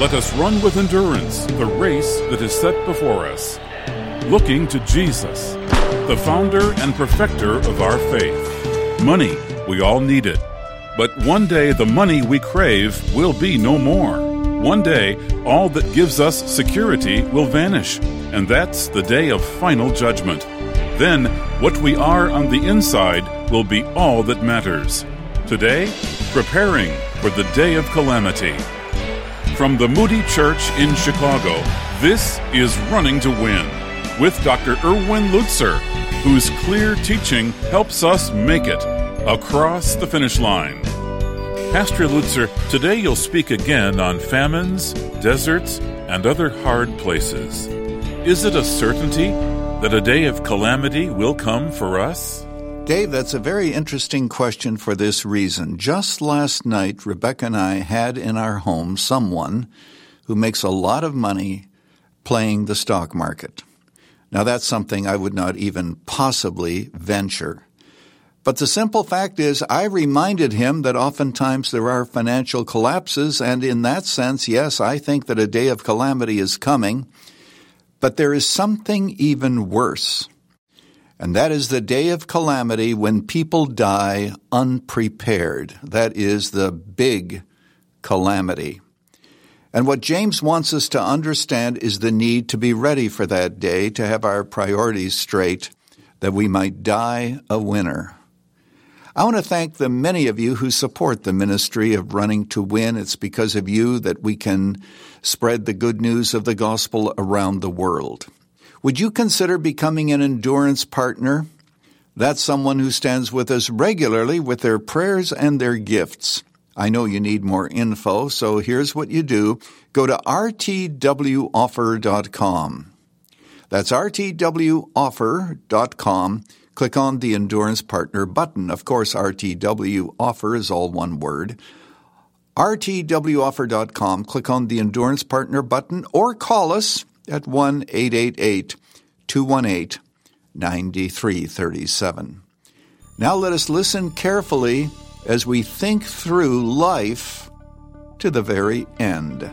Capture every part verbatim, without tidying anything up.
Let us run with endurance the race that is set before us, looking to Jesus, the founder and perfecter of our faith. Money, we all need it. But one day the money we crave will be no more. One day, all that gives us security will vanish, and that's the day of final judgment. Then, what we are on the inside will be all that matters. Today, preparing for the day of calamity. From the Moody Church in Chicago, this is Running to Win with Doctor Erwin Lutzer, whose clear teaching helps us make it across the finish line. Pastor Lutzer, today you'll speak again on famines, deserts, and other hard places. Is it a certainty that a day of calamity will come for us? Dave, that's a very interesting question for this reason. Just last night, Rebecca and I had in our home someone who makes a lot of money playing the stock market. Now, that's something I would not even possibly venture. But the simple fact is, I reminded him that oftentimes there are financial collapses, and in that sense, yes, I think that a day of calamity is coming. But there is something even worse, and that is the day of calamity when people die unprepared. That is the big calamity. And what James wants us to understand is the need to be ready for that day, to have our priorities straight, that we might die a winner. I want to thank the many of you who support the ministry of Running to Win. It's because of you that we can spread the good news of the gospel around the world. Would you consider becoming an endurance partner? That's someone who stands with us regularly with their prayers and their gifts. I know you need more info, so here's what you do. Go to r t w offer dot com. That's r t w offer dot com. Click on the Endurance Partner button. Of course, R T W Offer is all one word. r t w offer dot com. Click on the Endurance Partner button or call us at one eight eight eight, two one eight, nine three three seven. Now let us listen carefully as we think through life to the very end.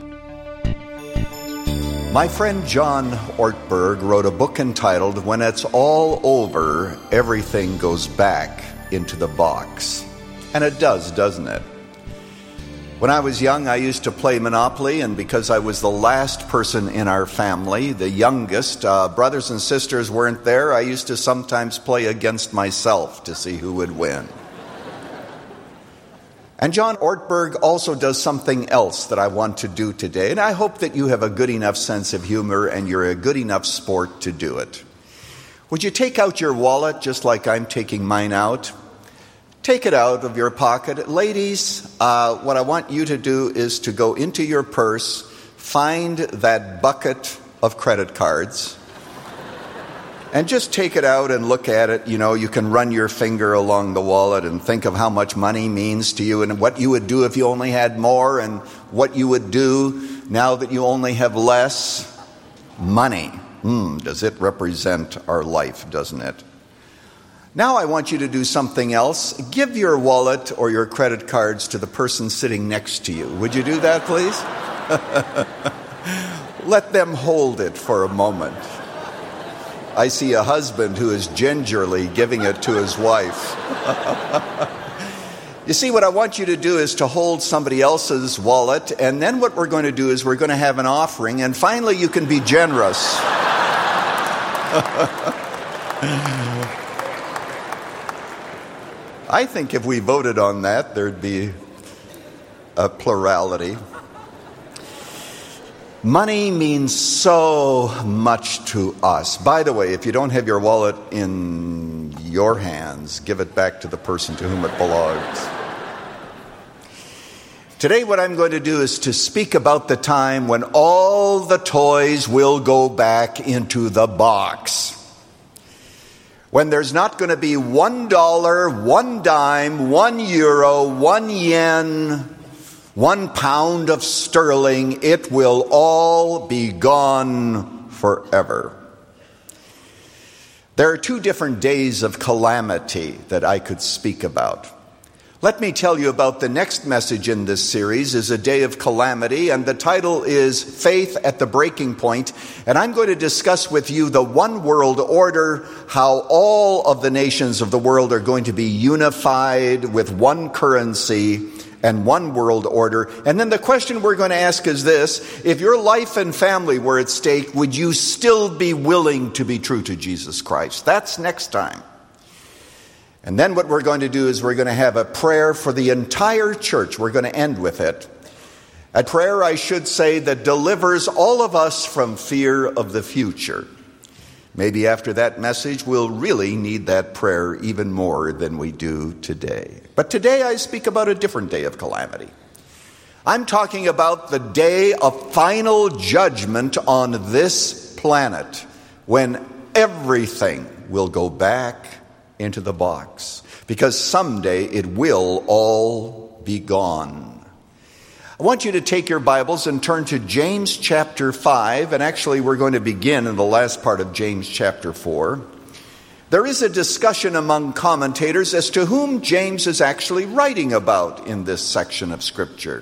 My friend John Ortberg wrote a book entitled, When It's All Over, Everything Goes Back into the Box. And it does, doesn't it? When I was young, I used to play Monopoly, and because I was the last person in our family, the youngest, uh, brothers and sisters weren't there, I used to sometimes play against myself to see who would win. And John Ortberg also does something else that I want to do today, and I hope that you have a good enough sense of humor and you're a good enough sport to do it. Would you take out your wallet just like I'm taking mine out? Take it out of your pocket. Ladies, uh, what I want you to do is to go into your purse, find that bucket of credit cards, and just take it out and look at it. You know, you can run your finger along the wallet and think of how much money means to you and what you would do if you only had more and what you would do now that you only have less. Money. Hmm, does it represent our life, doesn't it? Now I want you to do something else. Give your wallet or your credit cards to the person sitting next to you. Would you do that, please? Let them hold it for a moment. I see a husband who is gingerly giving it to his wife. You see, what I want you to do is to hold somebody else's wallet, and then what we're going to do is we're going to have an offering, and finally you can be generous. I think if we voted on that, there'd be a plurality. Money means so much to us. By the way, if you don't have your wallet in your hands, give it back to the person to whom it belongs. Today what I'm going to do is to speak about the time when all the toys will go back into the box. When there's not going to be one dollar, one dime, one euro, one yen, one pound of sterling, it will all be gone forever. There are two different days of calamity that I could speak about. Let me tell you about the next message in this series is a day of calamity, and the title is Faith at the Breaking Point. And I'm going to discuss with you the one world order, how all of the nations of the world are going to be unified with one currency and one world order. And then the question we're going to ask is this: if your life and family were at stake, would you still be willing to be true to Jesus Christ? That's next time. And then what we're going to do is we're going to have a prayer for the entire church. We're going to end with it. A prayer, I should say, that delivers all of us from fear of the future. Maybe after that message, we'll really need that prayer even more than we do today. But today I speak about a different day of calamity. I'm talking about the day of final judgment on this planet, when everything will go back into the box, because someday it will all be gone. I want you to take your Bibles and turn to James chapter five, and actually we're going to begin in the last part of James chapter four. There is a discussion among commentators as to whom James is actually writing about in this section of Scripture.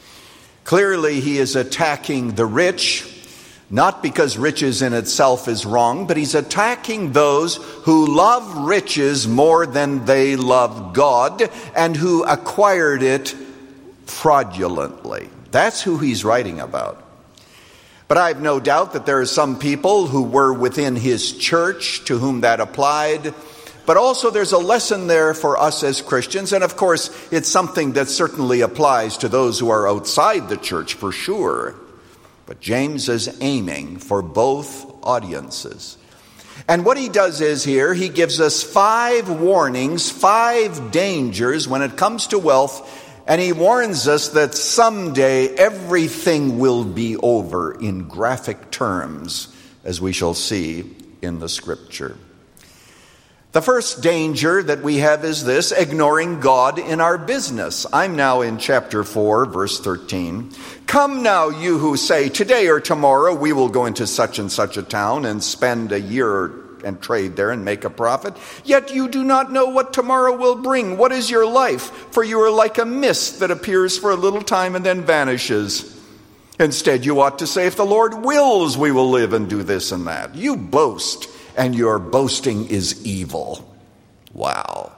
Clearly he is attacking the rich, not because riches in itself is wrong, but he's attacking those who love riches more than they love God and who acquired it fraudulently. That's who he's writing about. But I have no doubt that there are some people who were within his church to whom that applied. But also there's a lesson there for us as Christians. And of course, it's something that certainly applies to those who are outside the church for sure. But James is aiming for both audiences. And what he does is here, he gives us five warnings, five dangers when it comes to wealth. And he warns us that someday everything will be over in graphic terms, as we shall see in the Scripture. The first danger that we have is this: ignoring God in our business. I'm now in chapter four, verse thirteen. Come now, you who say, today or tomorrow we will go into such and such a town and spend a year and trade there and make a profit. Yet you do not know what tomorrow will bring. What is your life? For you are like a mist that appears for a little time and then vanishes. Instead, you ought to say, if the Lord wills, we will live and do this and that. You boast, and your boasting is evil. Wow.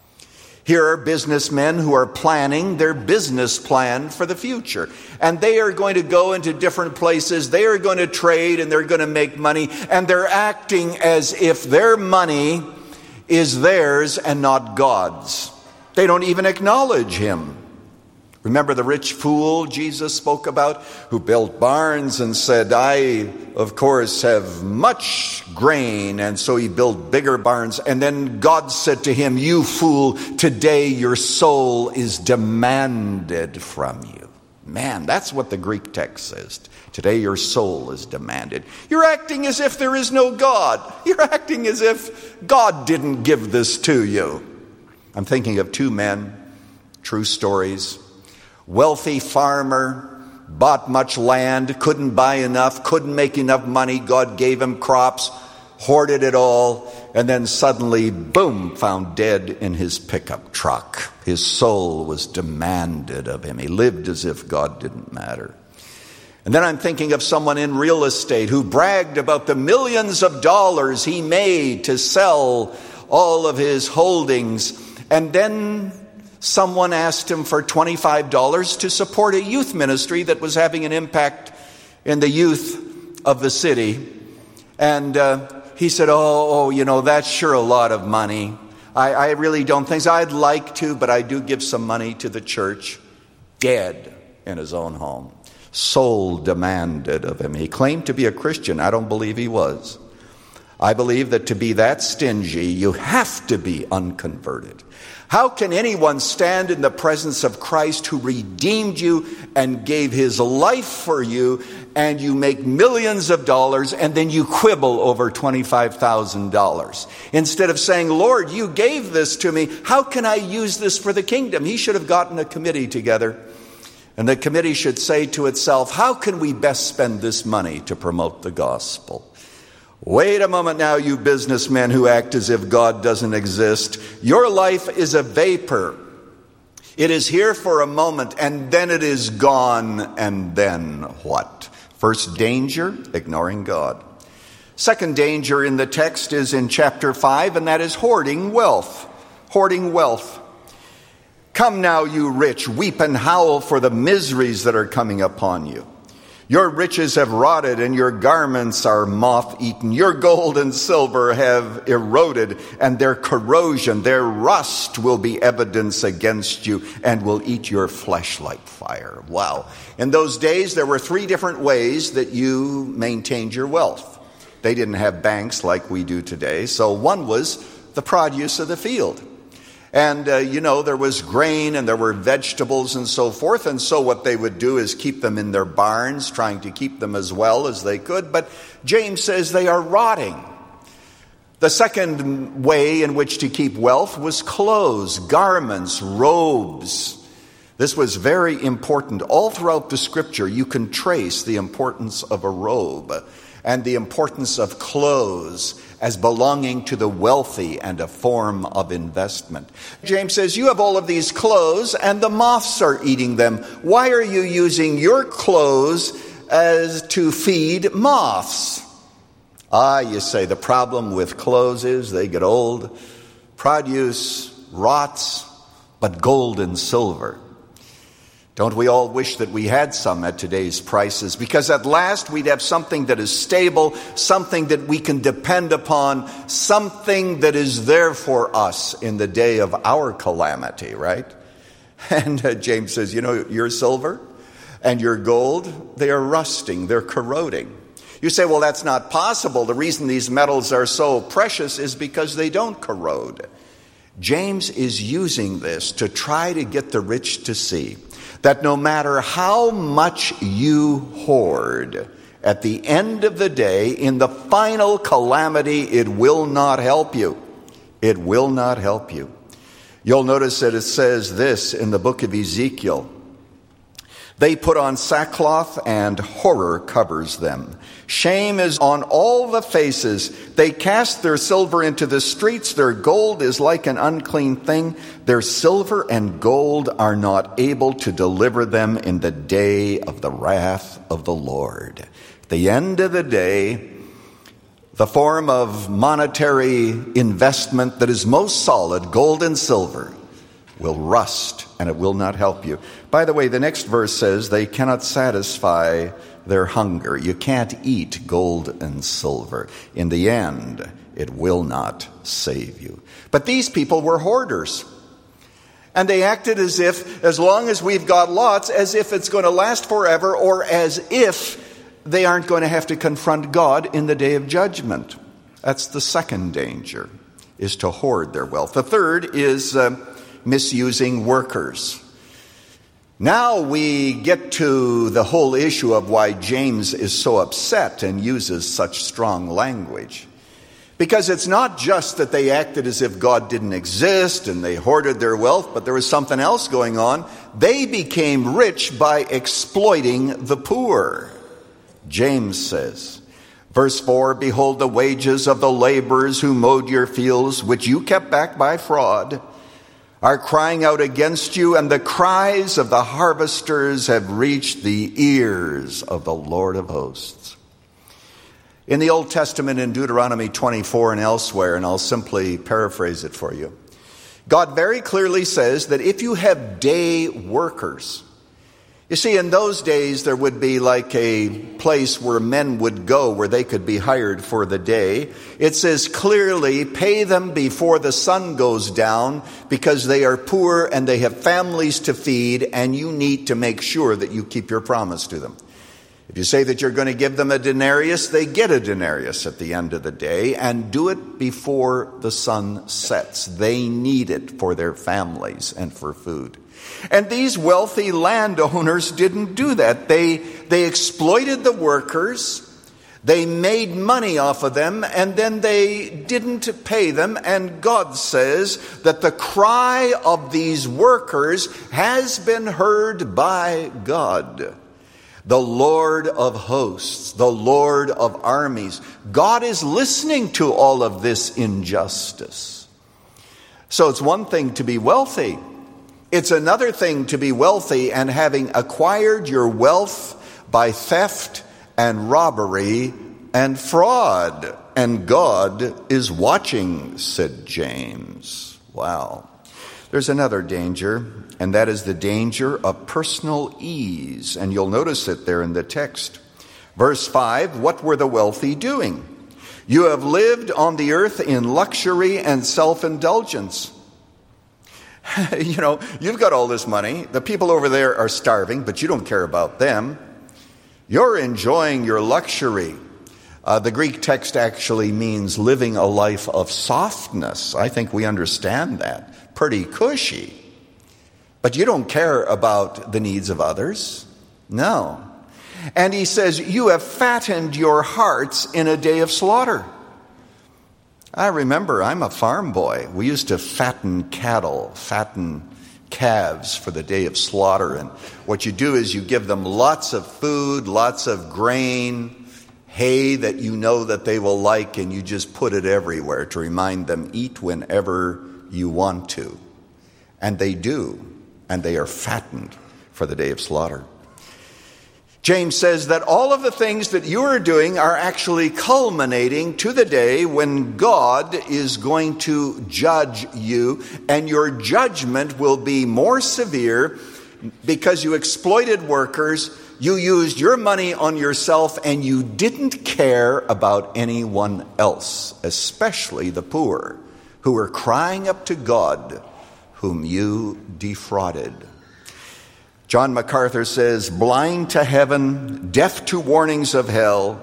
Here are businessmen who are planning their business plan for the future. And they are going to go into different places. They are going to trade and they're going to make money. And they're acting as if their money is theirs and not God's. They don't even acknowledge him. Remember the rich fool Jesus spoke about, who built barns and said, I, of course, have much grain. And so he built bigger barns. And then God said to him, you fool, today your soul is demanded from you. Man, that's what the Greek text says. Today your soul is demanded. You're acting as if there is no God. You're acting as if God didn't give this to you. I'm thinking of two men, true stories. Wealthy farmer, bought much land, couldn't buy enough, couldn't make enough money. God gave him crops, hoarded it all, and then suddenly, boom, found dead in his pickup truck. His soul was demanded of him. He lived as if God didn't matter. And then I'm thinking of someone in real estate who bragged about the millions of dollars he made to sell all of his holdings, and then someone asked him for twenty-five dollars to support a youth ministry that was having an impact in the youth of the city. And uh, he said, oh, oh, you know, that's sure a lot of money. I, I really don't think so. I'd like to, but I do give some money to the church. Dead in his own home. Soul demanded of him. He claimed to be a Christian. I don't believe he was. I believe that to be that stingy, you have to be unconverted. How can anyone stand in the presence of Christ who redeemed you and gave his life for you, and you make millions of dollars and then you quibble over twenty-five thousand dollars? Instead of saying, Lord, you gave this to me. How can I use this for the kingdom? He should have gotten a committee together, and the committee should say to itself, how can we best spend this money to promote the gospel? Wait a moment now, you businessmen who act as if God doesn't exist. Your life is a vapor. It is here for a moment, and then it is gone, and then what? First danger, ignoring God. Second danger in the text is in chapter five, and that is hoarding wealth. Hoarding wealth. Come now, you rich, weep and howl for the miseries that are coming upon you. Your riches have rotted and your garments are moth-eaten. Your gold and silver have eroded, and their corrosion, their rust will be evidence against you and will eat your flesh like fire. Wow. In those days, there were three different ways that you maintained your wealth. They didn't have banks like we do today. So one was the produce of the field. And, uh, you know, there was grain and there were vegetables and so forth. And so what they would do is keep them in their barns, trying to keep them as well as they could. But James says they are rotting. The second way in which to keep wealth was clothes, garments, robes. This was very important. All throughout the scripture, you can trace the importance of a robe and the importance of clothes as belonging to the wealthy and a form of investment. James says, you have all of these clothes and the moths are eating them. Why are you using your clothes as to feed moths? Ah, you say, the problem with clothes is they get old, produce rots, but gold and silver. Don't we all wish that we had some at today's prices? Because at last we'd have something that is stable, something that we can depend upon, something that is there for us in the day of our calamity, right? And uh, James says, you know, your silver and your gold, they are rusting, they're corroding. You say, well, that's not possible. The reason these metals are so precious is because they don't corrode. James is using this to try to get the rich to see that no matter how much you hoard, at the end of the day, in the final calamity, it will not help you. It will not help you. You'll notice that it says this in the book of Ezekiel. They put on sackcloth and horror covers them. Shame is on all the faces. They cast their silver into the streets. Their gold is like an unclean thing. Their silver and gold are not able to deliver them in the day of the wrath of the Lord. At the end of the day, the form of monetary investment that is most solid, gold and silver, will rust and it will not help you. By the way, the next verse says they cannot satisfy their hunger. You can't eat gold and silver. In the end, it will not save you. But these people were hoarders. And they acted as if, as long as we've got lots, as if it's going to last forever, or as if they aren't going to have to confront God in the day of judgment. That's the second danger, is to hoard their wealth. The third is uh, misusing workers. Now we get to the whole issue of why James is so upset and uses such strong language. Because it's not just that they acted as if God didn't exist and they hoarded their wealth, but there was something else going on. They became rich by exploiting the poor. James says, verse four, behold, the wages of the laborers who mowed your fields, which you kept back by fraud, are crying out against you, and the cries of the harvesters have reached the ears of the Lord of hosts. In the Old Testament, in Deuteronomy twenty-four and elsewhere, and I'll simply paraphrase it for you, God very clearly says that if you have day workers, you see, in those days, there would be like a place where men would go where they could be hired for the day. It says clearly, pay them before the sun goes down because they are poor and they have families to feed, and you need to make sure that you keep your promise to them. If you say that you're going to give them a denarius, they get a denarius at the end of the day, and do it before the sun sets. They need it for their families and for food. And these wealthy landowners didn't do that. They, they exploited the workers, they made money off of them, and then they didn't pay them. And God says that the cry of these workers has been heard by God, the Lord of hosts, the Lord of armies. God is listening to all of this injustice. So it's one thing to be wealthy, It's another thing to be wealthy and having acquired your wealth by theft and robbery and fraud. And God is watching, said James. Wow. There's another danger, and that is the danger of personal ease. And you'll notice it there in the text. Verse five, what were the wealthy doing? You have lived on the earth in luxury and self-indulgence. You know, you've got all this money. The people over there are starving, but you don't care about them. You're enjoying your luxury. Uh, the Greek text actually means living a life of softness. I think we understand that. Pretty cushy. But you don't care about the needs of others. No. And he says, you have fattened your hearts in a day of slaughter. I remember, I'm a farm boy. We used to fatten cattle, fatten calves for the day of slaughter. And what you do is you give them lots of food, lots of grain, hay that you know that they will like, and you just put it everywhere to remind them, eat whenever you want to. And they do, and they are fattened for the day of slaughter. James says that all of the things that you are doing are actually culminating to the day when God is going to judge you, and your judgment will be more severe because you exploited workers, you used your money on yourself, and you didn't care about anyone else, especially the poor, who were crying up to God, whom you defrauded. John MacArthur says, blind to heaven, deaf to warnings of hell,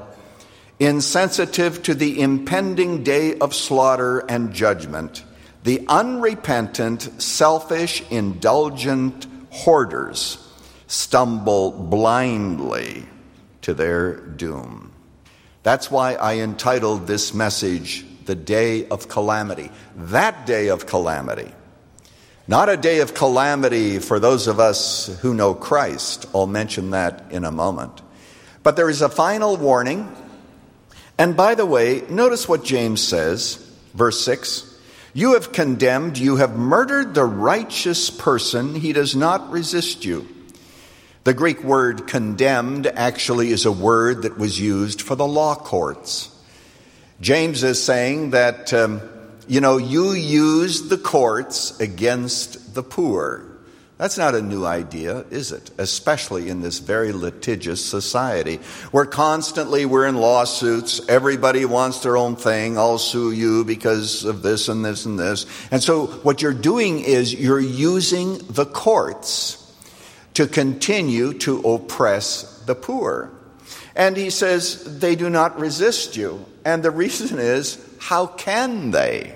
insensitive to the impending day of slaughter and judgment, the unrepentant, selfish, indulgent hoarders stumble blindly to their doom. That's why I entitled this message, The Day of Calamity. That day of calamity. Not a day of calamity for those of us who know Christ. I'll mention that in a moment. But there is a final warning. And by the way, notice what James says, verse six. You have condemned, you have murdered the righteous person. He does not resist you. The Greek word condemned actually is a word that was used for the law courts. James is saying that, um, you know, you used the courts against the poor. That's not a new idea, is it? Especially in this very litigious society where constantly we're in lawsuits. Everybody wants their own thing. I'll sue you because of this and this and this. And so what you're doing is you're using the courts to continue to oppress the poor. And he says they do not resist you. And the reason is, how can they?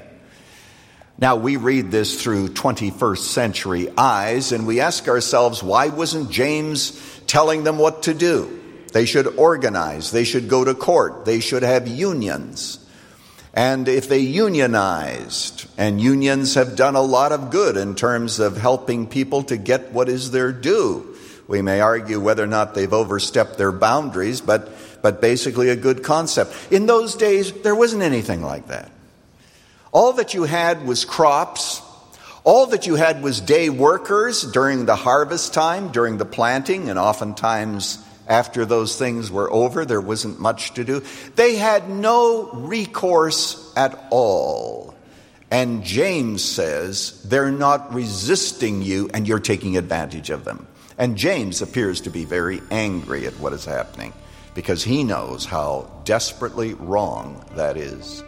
Now, we read this through twenty-first century eyes, and we ask ourselves, why wasn't James telling them what to do? They should organize. They should go to court. They should have unions. And if they unionized, and unions have done a lot of good in terms of helping people to get what is their due. We may argue whether or not they've overstepped their boundaries, but, but basically a good concept. In those days, there wasn't anything like that. All that you had was crops. All that you had was day workers during the harvest time, during the planting, and oftentimes after those things were over, there wasn't much to do. They had no recourse at all. And James says they're not resisting you and you're taking advantage of them. And James appears to be very angry at what is happening because he knows how desperately wrong that is.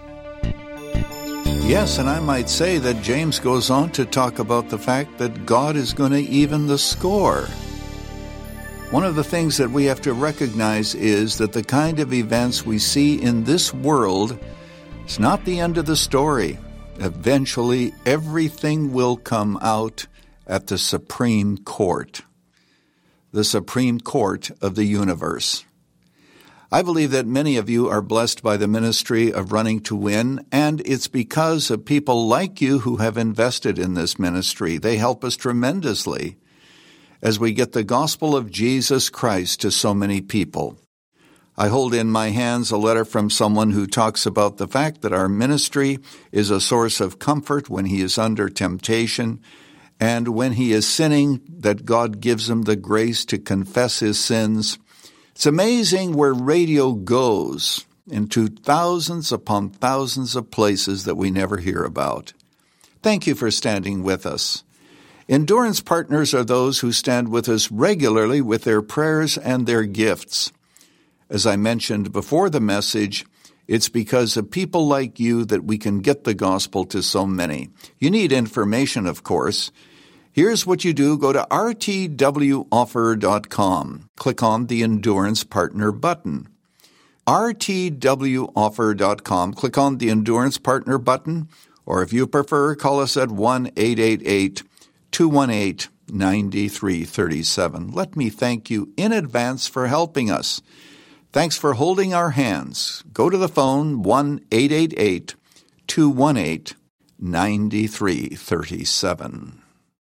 Yes, and I might say that James goes on to talk about the fact that God is going to even the score. One of the things that we have to recognize is that the kind of events we see in this world is not the end of the story. Eventually, everything will come out at the Supreme Court, the Supreme Court of the universe. I believe that many of you are blessed by the ministry of Running to Win, and it's because of people like you who have invested in this ministry. They help us tremendously as we get the gospel of Jesus Christ to so many people. I hold in my hands a letter from someone who talks about the fact that our ministry is a source of comfort when he is under temptation, and when he is sinning, that God gives him the grace to confess his sins. It's amazing where radio goes into thousands upon thousands of places that we never hear about. Thank you for standing with us. Endurance partners are those who stand with us regularly with their prayers and their gifts. As I mentioned before the message, it's because of people like you that we can get the gospel to so many. You need information, of course. Here's what you do. Go to r t w offer dot com. Click on the Endurance Partner button. r t w offer dot com. Click on the Endurance Partner button, or if you prefer, call us at one eight eight eight, two one eight, nine three three seven. Let me thank you in advance for helping us. Thanks for holding our hands. Go to the phone, one eight eight eight, two one eight, nine three three seven.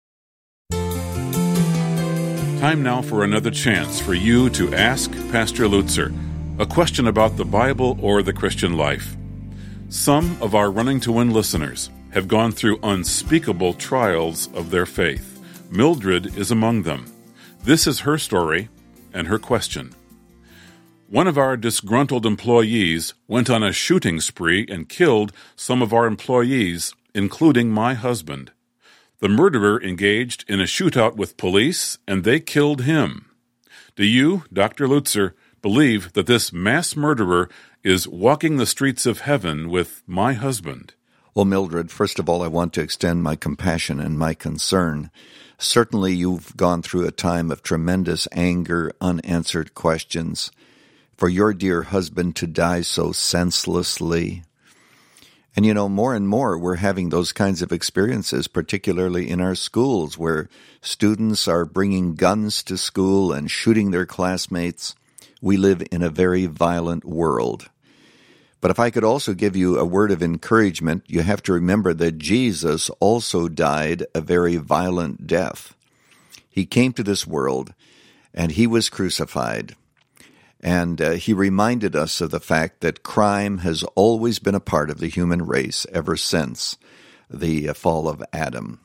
Time now for another chance for you to ask Pastor Lutzer a question about the Bible or the Christian life. Some of our Running to Win listeners have gone through unspeakable trials of their faith. Mildred is among them. This is her story and her question. One of our disgruntled employees went on a shooting spree and killed some of our employees, including my husband. The murderer engaged in a shootout with police, and they killed him. Do you, Doctor Lutzer, believe that this mass murderer is walking the streets of heaven with my husband? Well, Mildred, first of all, I want to extend my compassion and my concern. Certainly you've gone through a time of tremendous anger, unanswered questions. For your dear husband to die so senselessly. And you know, more and more we're having those kinds of experiences, particularly in our schools, where students are bringing guns to school and shooting their classmates. We live in a very violent world. But if I could also give you a word of encouragement, you have to remember that Jesus also died a very violent death. He came to this world, and he was crucified. And uh, he reminded us of the fact that crime has always been a part of the human race ever since the uh, fall of Adam.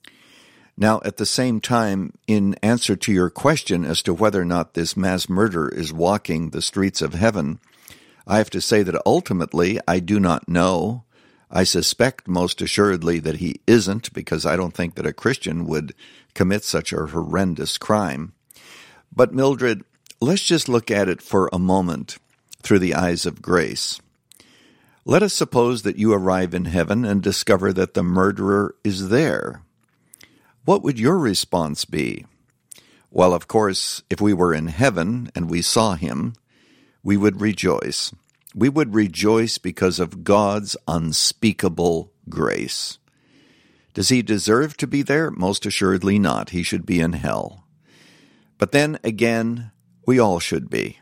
Now, at the same time, in answer to your question as to whether or not this mass murderer is walking the streets of heaven, I have to say that ultimately I do not know. I suspect most assuredly that he isn't, because I don't think that a Christian would commit such a horrendous crime. But Mildred, let's just look at it for a moment through the eyes of grace. Let us suppose that you arrive in heaven and discover that the murderer is there. What would your response be? Well, of course, if we were in heaven and we saw him, we would rejoice. We would rejoice because of God's unspeakable grace. Does he deserve to be there? Most assuredly not. He should be in hell. But then again, we all should be.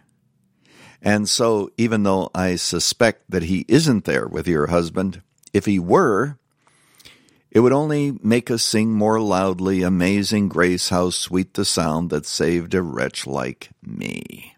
And so, even though I suspect that he isn't there with your husband, if he were, it would only make us sing more loudly, "Amazing grace, how sweet the sound that saved a wretch like me."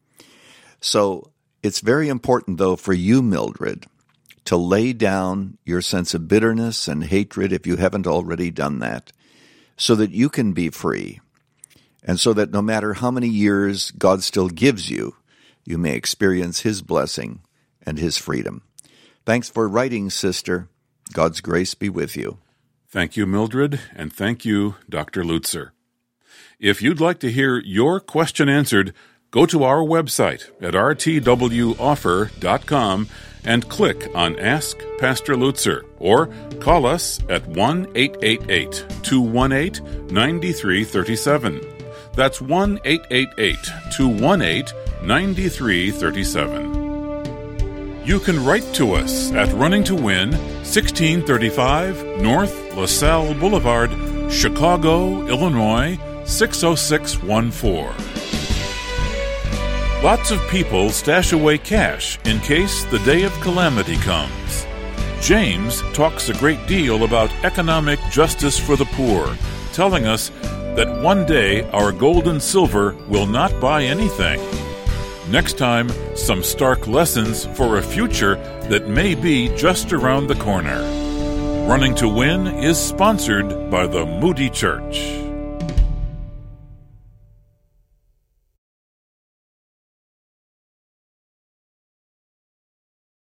So, it's very important, though, for you, Mildred, to lay down your sense of bitterness and hatred, if you haven't already done that, so that you can be free. And so that no matter how many years God still gives you, you may experience his blessing and his freedom. Thanks for writing, sister. God's grace be with you. Thank you, Mildred, and thank you, Doctor Lutzer. If you'd like to hear your question answered, go to our website at r t w offer dot com and click on Ask Pastor Lutzer, or call us at one eight eight eight, two one eight, nine three three seven. That's one eight eight eight, two one eight, nine three three seven. You can write to us at Running to Win, sixteen thirty-five North LaSalle Boulevard, Chicago, Illinois, six oh six one four. Lots of people stash away cash in case the day of calamity comes. James talks a great deal about economic justice for the poor, telling us that one day our gold and silver will not buy anything. Next time, some stark lessons for a future that may be just around the corner. Running to Win is sponsored by the Moody Church.